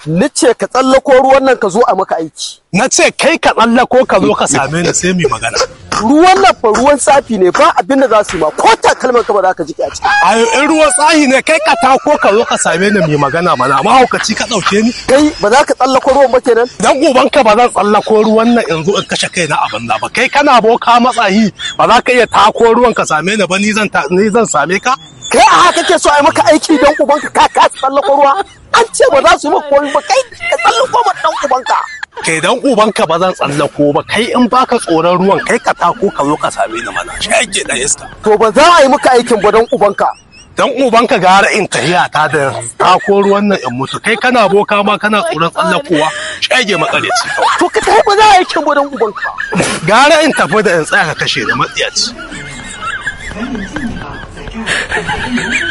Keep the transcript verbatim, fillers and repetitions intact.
Ni ce ka tsallako ruwan nan ka zo a maka aiki. Na ce kai ka tsallako ka zo ka same ni sai mu magana. Ruwan nan fa ruwan safi ne ba abin da za su yi ma ko takalman ka ba za ka jike a ciki. Ayo in ruwan tsahi ne kai ka tako ka zo ka same ni mu magana mana amma haukaci ka dauke ni. Kai ba za ka tsallako ruwan ba kenan? Dan ubanka ba zan tsallako ruwan nan in zo in kashe kaina a banza ba. Kai kana boka matsayi ba za ka iya tako ruwan ka same ni ba ni zan ni zan same ka. Kai a haka kake so a yi maka aiki dan ubanka ka ka tsallako ruwa? An ce ba za su yi maka komai ba kai ka tsallako ma dan ubanka. Kai dan ubanka ba zan tsallako ba kai in baka tsoron ruwan kai ka tako ka zo ka same ni mana shege da iska. To ba za a yi maka aikin ba dan ubanka. Dan ubanka gara in tahiya ta da tako ruwan nan in mutu kai kana boka ma kana tsoron tsallakowa shege makareci kawai. To ka tafi ba za a yi aikin ba dan ubanka. Gara in tafi da in tsaya ka kashe da matsiyaci.